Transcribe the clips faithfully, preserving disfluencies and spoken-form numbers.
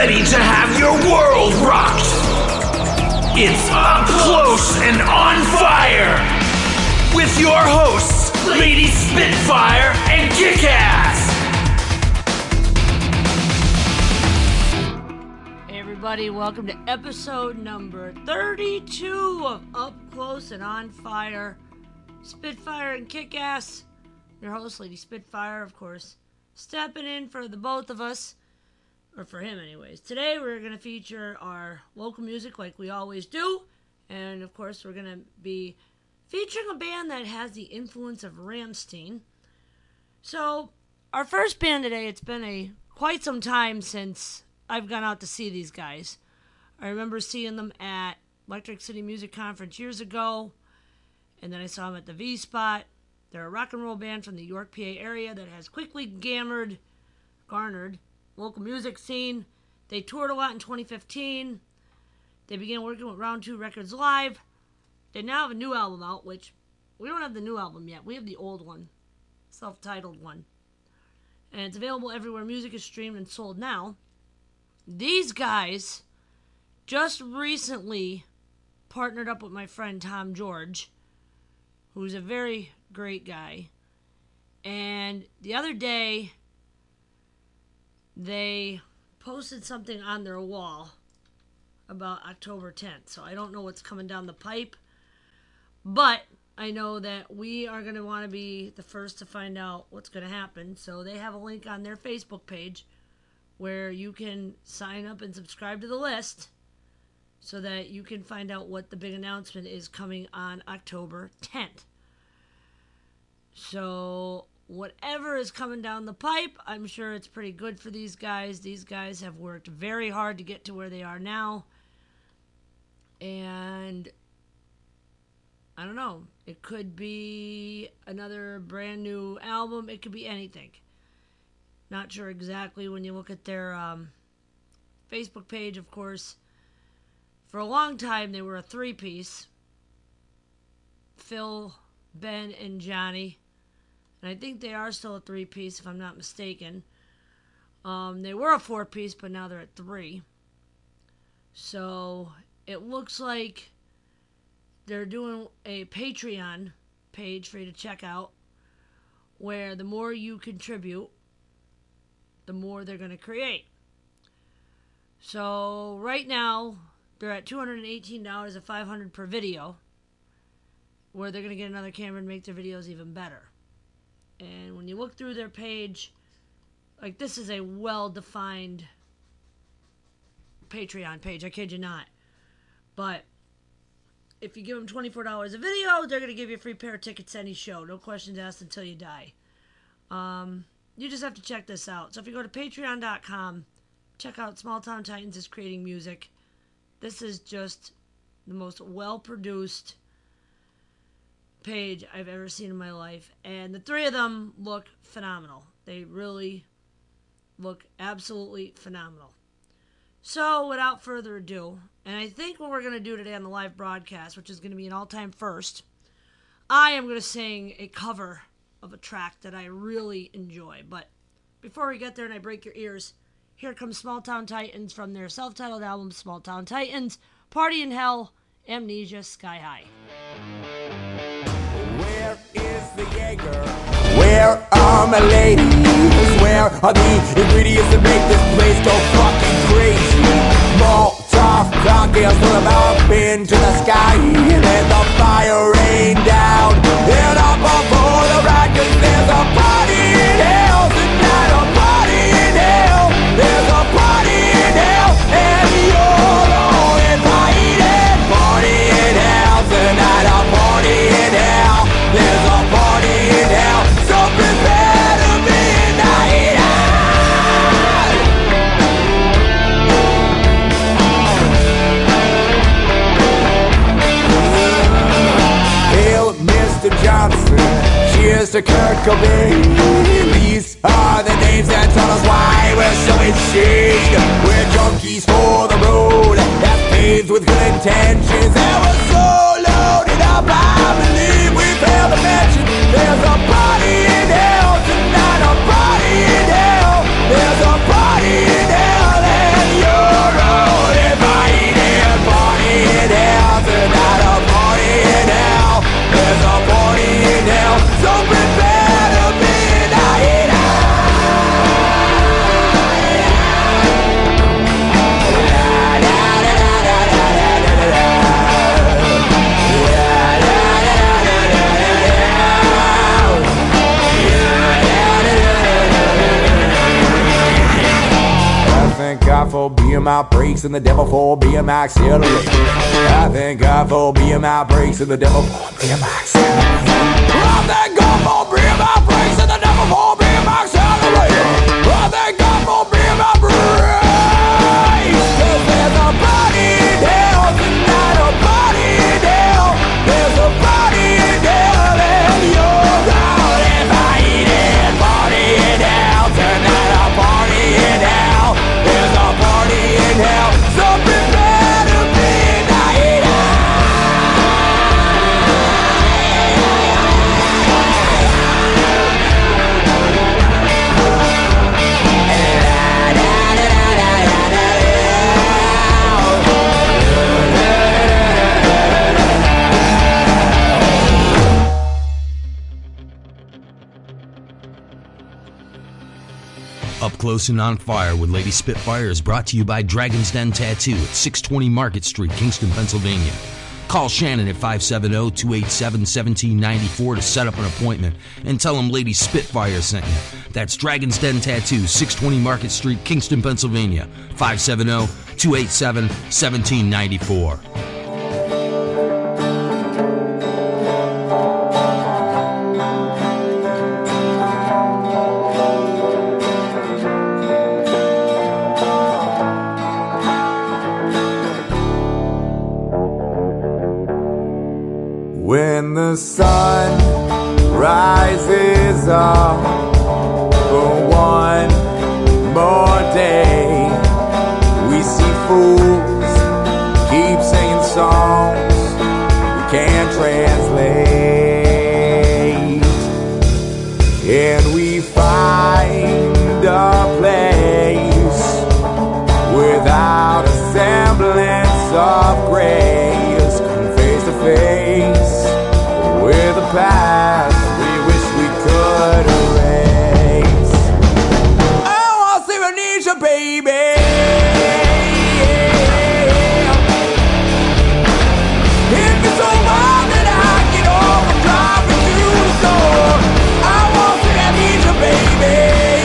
ready to have your world rocked. It's Up Close and On Fire with your hosts, Lady Spitfire and Kickass. Hey everybody, welcome to episode number thirty-two of Up Close and On Fire. Spitfire and Kickass. Your host, Lady Spitfire, of course, stepping in for the both of us. Or for him, anyways. Today, we're going to feature our local music like we always do. And, of course, we're going to be featuring a band that has the influence of Rammstein. So, our first band today, it's been a quite some time since I've gone out to see these guys. I remember seeing them at Electric City Music Conference years ago. And then I saw them at the V-Spot. They're a rock and roll band from the York, P A area that has quickly gammered, garnered, local music scene. They toured a lot in twenty fifteen. They began working with Round two Records Live. They now have a new album out, which we don't have the new album yet. We have the old one, self-titled one. And it's available everywhere music is streamed and sold now. These guys just recently partnered up with my friend Tom George, who's a very great guy. And the other day, they posted something on their wall about October tenth. So I don't know what's coming down the pipe. But I know that we are going to want to be the first to find out what's going to happen. So they have a link on their Facebook page where you can sign up and subscribe to the list so that you can find out what the big announcement is coming on October tenth. So whatever is coming down the pipe, I'm sure it's pretty good for these guys. These guys have worked very hard to get to where they are now. And I don't know. It could be another brand new album. It could be anything. Not sure exactly when you look at their um, Facebook page, of course. For a long time, they were a three-piece. Phil, Ben, and Johnny. And I think they are still a three-piece, if I'm not mistaken. Um, they were a four-piece, but now they're at three. So it looks like they're doing a Patreon page for you to check out, where the more you contribute, the more they're going to create. So right now, they're at two hundred eighteen dollars and five hundred dollars per video, where they're going to get another camera and make their videos even better. And when you look through their page, like, this is a well-defined Patreon page. I kid you not. But if you give them twenty-four dollars a video, they're going to give you a free pair of tickets to any show. No questions asked until you die. Um, you just have to check this out. So if you go to patreon dot com, check out Small Town Titans is Creating Music. This is just the most well-produced page I've ever seen in my life, and the three of them look phenomenal. They really look absolutely phenomenal. So without further ado, and I think what we're going to do today on the live broadcast, which is going to be an all-time first, I am going to sing a cover of a track that I really enjoy. But before we get there and I break your ears, here comes Small Town Titans from their self-titled album Small Town Titans, Party in Hell, Amnesia, Sky High. Where is the Jaeger? Where are my ladies? Where are the ingredients that make this place go fucking crazy? Molotov cocktails full of up into the sky, and then the fire rain down. And up before the ride, 'cause there's a party in hell tonight, a party in hell. There's a party in hell, and you're all invited. Party in hell tonight, a party in hell. There's a party in hell, so prepare to be night out. Hail, Mister Johnson, cheers to Kurt Cobain. These are the names that tell us why we're so insane. We're junkies for the road, that's paved with good intentions, and we're so loaded up, I believe we failed to mention there's a party in hell tonight, a party in hell. There's a party in hell, and you're being my brakes and the devil for being my accelerator. I thank God for being my brakes and the devil for being my accelerator. I thank God for being my brakes and the devil for being my accelerator. I thank God for being my brakes. 'Cause there's a party in hell tonight, a party in hell. There's a party in hell and you're out invited. Party in hell tonight, a party in hell. There's a party in hell, so prepare to be night out. Up Close and On Fire with Lady Spitfire is brought to you by Dragon's Den Tattoo at six twenty Market Street, Kingston, Pennsylvania. Call Shannon at five seven zero, two eight seven, one seven nine four to set up an appointment and tell him Lady Spitfire sent you. That's Dragon's Den Tattoo, six twenty Market Street, Kingston, Pennsylvania. five seven zero, two eight seven, one seven nine four. When the sun rises up for one more day, we see fools keep singing songs we can't translate, and we find a place without a semblance of grace, come face to face with the past we wish we could erase. Oh, I'll see Anisha, baby. Hit me so hard that I get off and drop it to the floor. I want to see Anisha, baby.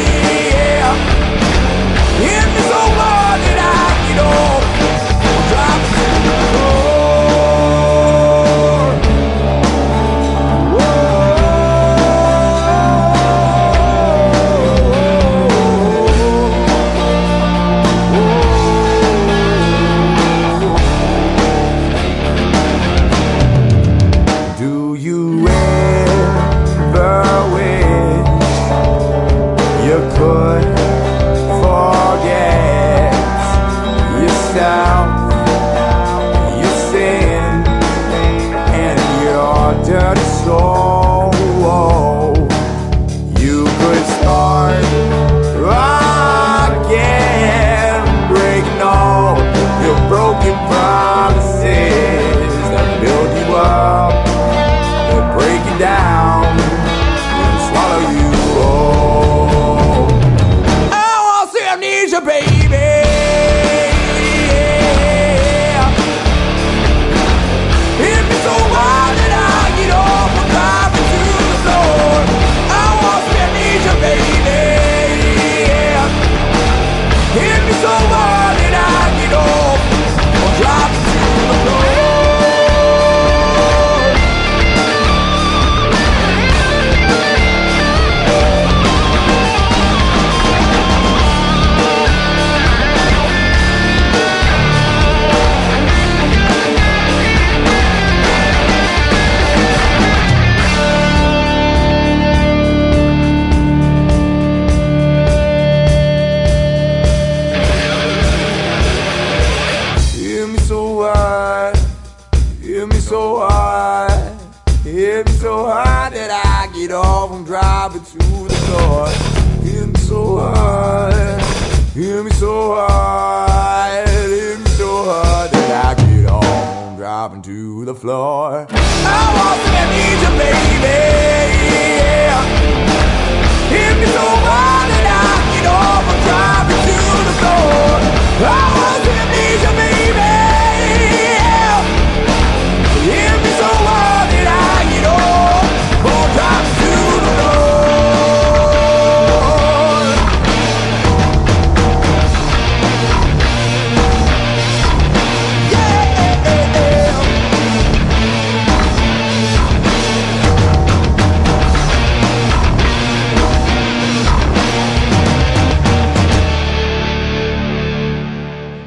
Hit me so hard that I get off and drop it to the floor.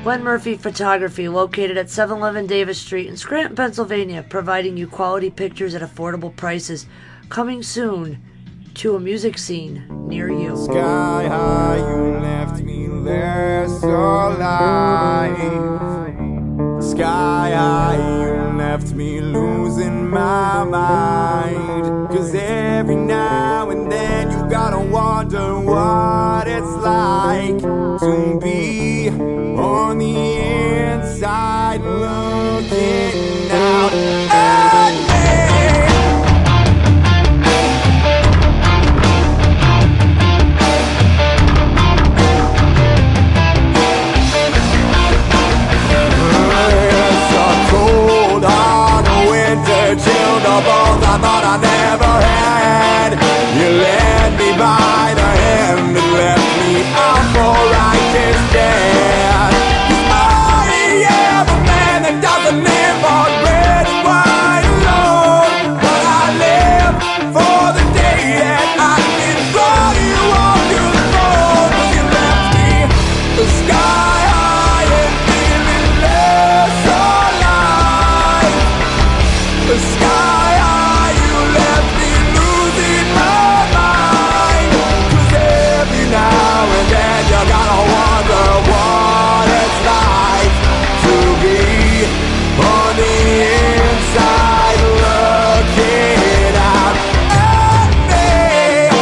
Glenn Murphy Photography, located at seven eleven Davis Street in Scranton, Pennsylvania, providing you quality pictures at affordable prices. Coming soon to a music scene near you. Sky high, you left me less alive. Sky high, you left me losing my mind. Cause every now and then you gotta wonder what it's like to be on the inside looking out at me. Chilled the bones I thought I never had. You led me by the hand and left me out for righteous death. I am a man that doesn't live on bread and wine alone, but I live for the day that I can throw you off your throne. Cause you left me the sky high and feeling less alive. The sky high, you left me losing my mind. Cause every now and then you gotta wonder what it's like to be on the inside looking out at me.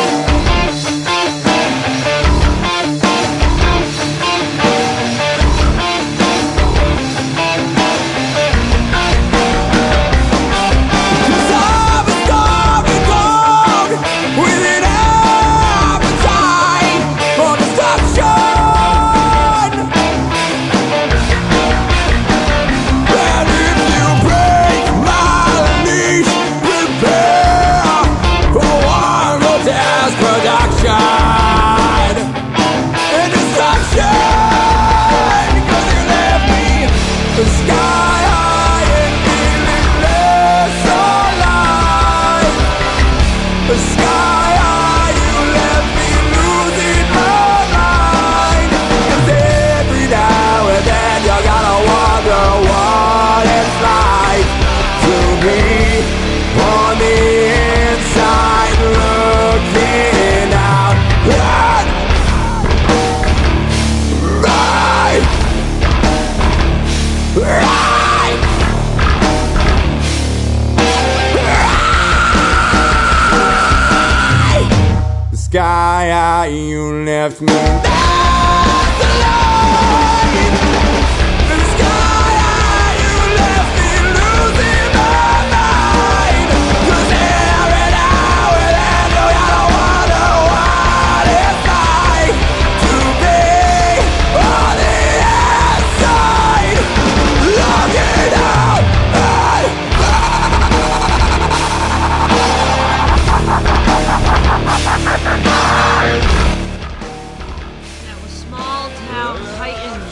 Sky high, you left me left alone. The sky high, you left me losing my mind. Cause every now and then you gotta wonder what it's like to be on the outside looking out at me. That was Small Town Titans.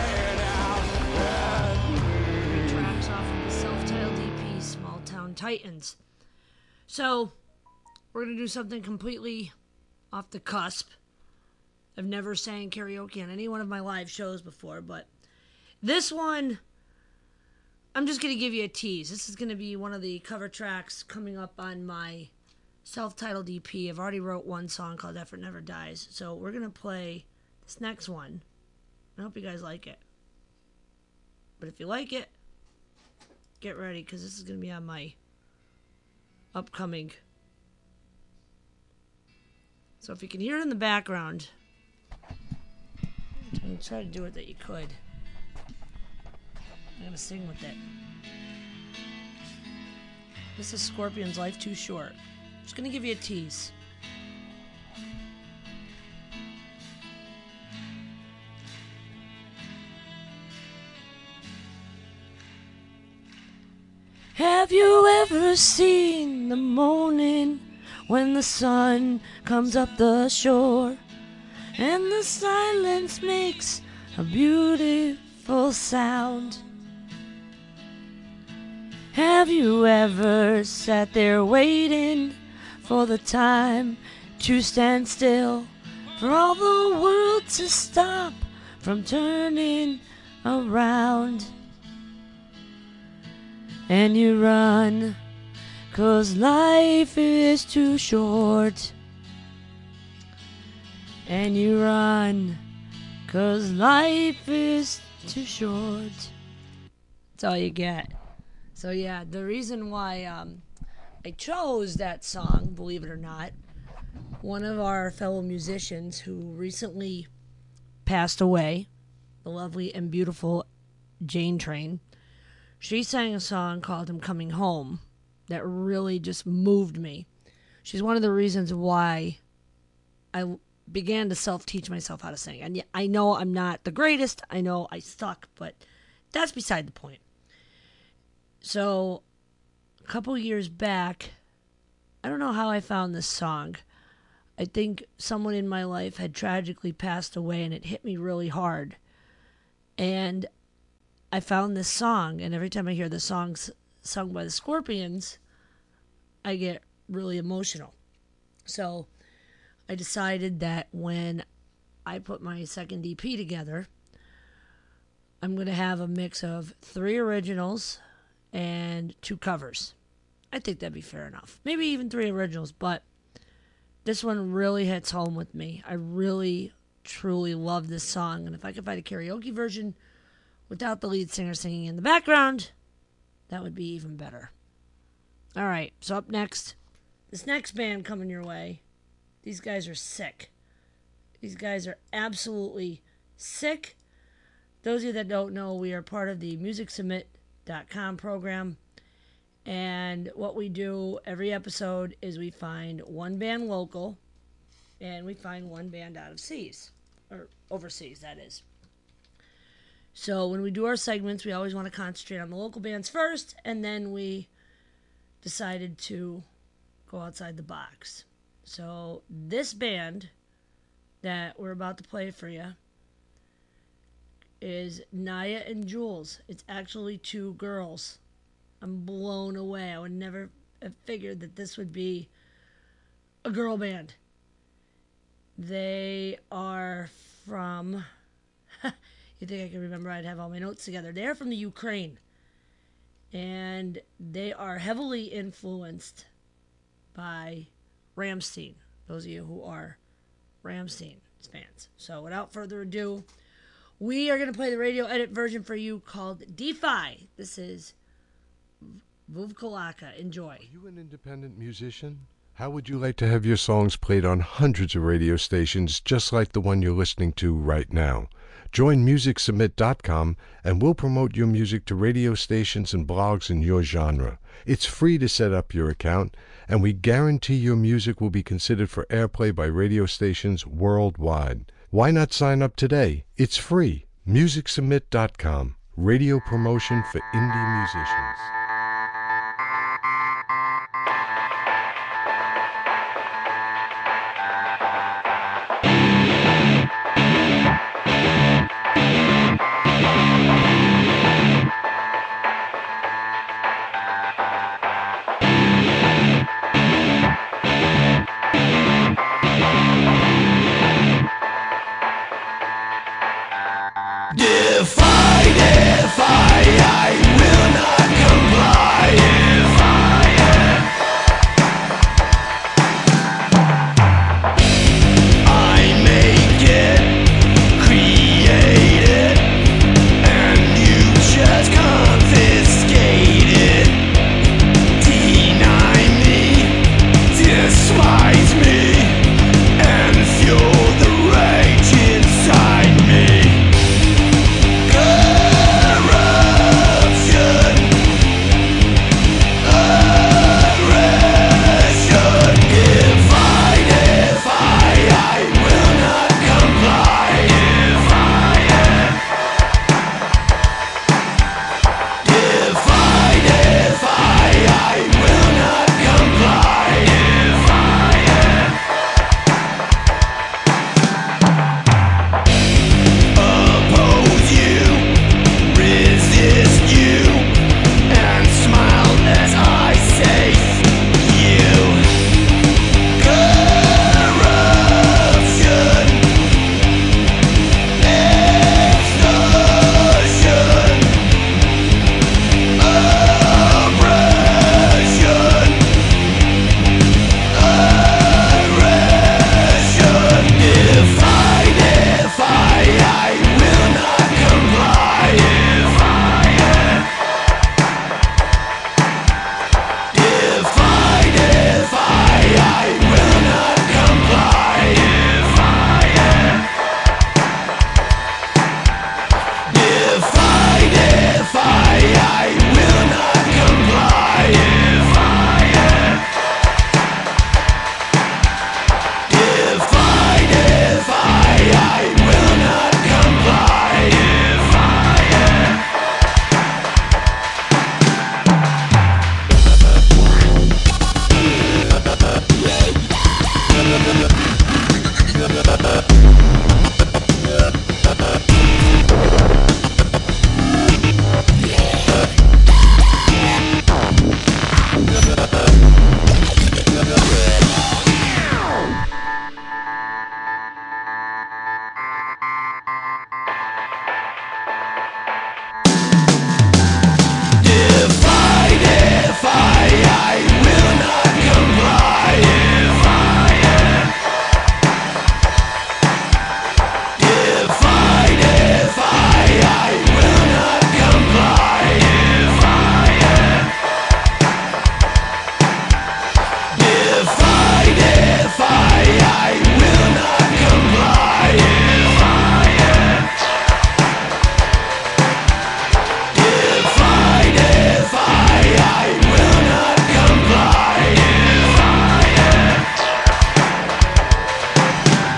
Tracks off of the self-titled E P, Small Town Titans. So, we're going to do something completely off the cusp. I've never sang karaoke on any one of my live shows before, but this one, I'm just going to give you a tease. This is going to be one of the cover tracks coming up on my self-titled E P. I've already wrote one song called Effort Never Dies, so we're going to play this next one. I hope you guys like it. But if you like it, get ready, because this is going to be on my upcoming. So if you can hear it in the background, try to do it that you could. I'm going to sing with it. This is Scorpion's Life Too Short. Just gonna give you a tease. Have you ever seen the morning when the sun comes up the shore and the silence makes a beautiful sound? Have you ever sat there waiting for the time to stand still, for all the world to stop from turning around. And you run, 'cause life is too short. And you run, 'cause life is too short. That's all you get. So yeah, the reason why um, I chose that song, believe it or not, one of our fellow musicians who recently passed away, the lovely and beautiful Jane Train, she sang a song called I'm Coming Home that really just moved me. She's one of the reasons why I began to self-teach myself how to sing. And I know I'm not the greatest. I know I suck, but that's beside the point. So a couple years back, I don't know how I found this song. I think someone in my life had tragically passed away, and it hit me really hard. And I found this song, and every time I hear the songs sung by the Scorpions, I get really emotional. So I decided that when I put my second E P together, I'm going to have a mix of three originals and two covers. I think that'd be fair enough. Maybe even three originals, but this one really hits home with me. I really, truly love this song, and if I could find a karaoke version without the lead singer singing in the background, that would be even better. All right, so up next, this next band coming your way, these guys are sick. These guys are absolutely sick. Those of you that don't know, we are part of the music submit dot com program. And what we do every episode is we find one band local and we find one band out of seas, or overseas, that is. So when we do our segments, we always want to concentrate on the local bands first, and then we decided to go outside the box. So this band that we're about to play for you is Naya and Jules. It's actually two girls. I'm blown away. I would never have figured that this would be a girl band. They are from... You think I can remember? I'd have all my notes together. They're from the Ukraine. And they are heavily influenced by Rammstein. Those of you who are Rammstein fans. So without further ado, we are going to play the radio edit version for you called Defy. This is Vuvkalaka. Enjoy. Are you an independent musician? How would you like to have your songs played on hundreds of radio stations just like the one you're listening to right now? Join music submit dot com and we'll promote your music to radio stations and blogs in your genre. It's free to set up your account, and we guarantee your music will be considered for airplay by radio stations worldwide. Why not sign up today? It's free. music submit dot com. Radio promotion for indie musicians. Defy, defy, I will not complain.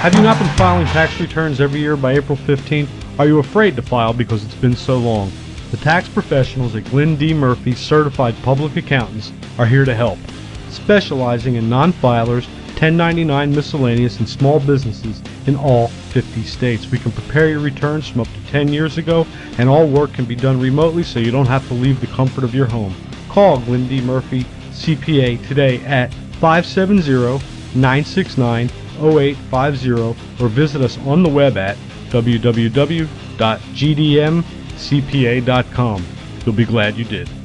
Have you not been filing tax returns every year by April fifteenth? Are you afraid to file because it's been so long? The tax professionals at Glenn D. Murphy Certified Public Accountants are here to help. Specializing in non-filers, ten ninety-nine miscellaneous, and small businesses in all fifty states. We can prepare your returns from up to ten years ago, and all work can be done remotely so you don't have to leave the comfort of your home. Call Glenn D. Murphy C P A today at five seven zero, nine six nine, zero eight five zero or visit us on the web at w w w dot g d m c p a dot com. You'll be glad you did.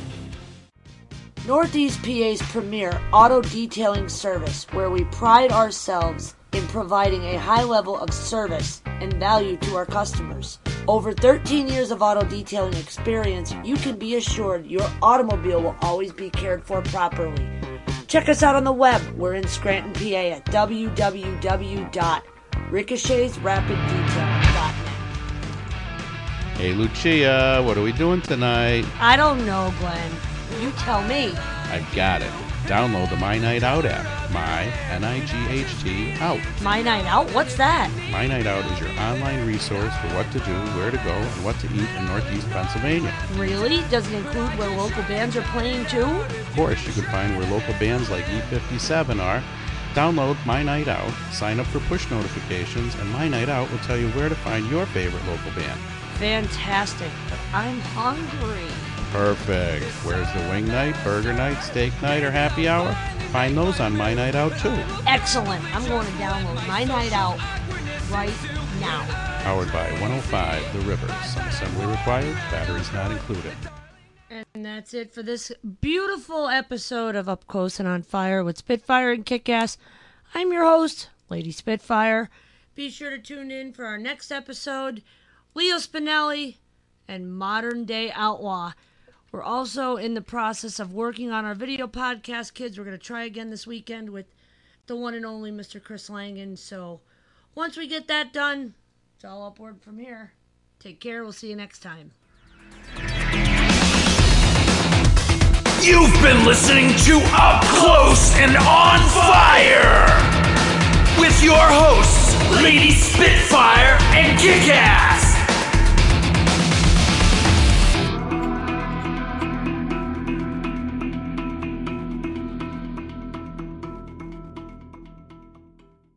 Northeast P A's premier auto detailing service, where we pride ourselves in providing a high level of service and value to our customers. Over thirteen years of auto detailing experience, you can be assured your automobile will always be cared for properly. Check us out on the web. We're in Scranton, P A at w w w dot ricochets rapid detailing dot net. Hey Lucia, what are we doing tonight? I don't know, Glenn. You tell me. I've got it. Download the My Night Out app. My, N I G H T, out. My Night Out? What's that? My Night Out is your online resource for what to do, where to go, and what to eat in Northeast Pennsylvania. Really? Does it include where local bands are playing too? Of course, you can find where local bands like E fifty-seven are. Download My Night Out, sign up for push notifications, and My Night Out will tell you where to find your favorite local band. Fantastic, but I'm hungry. Perfect. Where's the wing night, burger night, steak night, or happy hour? Find those on My Night Out too. Excellent. I'm going to download My Night Out right now. Powered by one oh five The River. Some assembly required, batteries not included. And that's it for this beautiful episode of Up Close and On Fire with Spitfire and Kickass. I'm your host, Lady Spitfire. Be sure to tune in for our next episode, Leo Spinelli and Modern Day Outlaw. We're also in the process of working on our video podcast, kids. We're going to try again this weekend with the one and only Mister Chris Langan. So once we get that done, it's all upward from here. Take care. We'll see you next time. You've been listening to Up Close and On Fire with your hosts, Lady Spitfire and Kickass.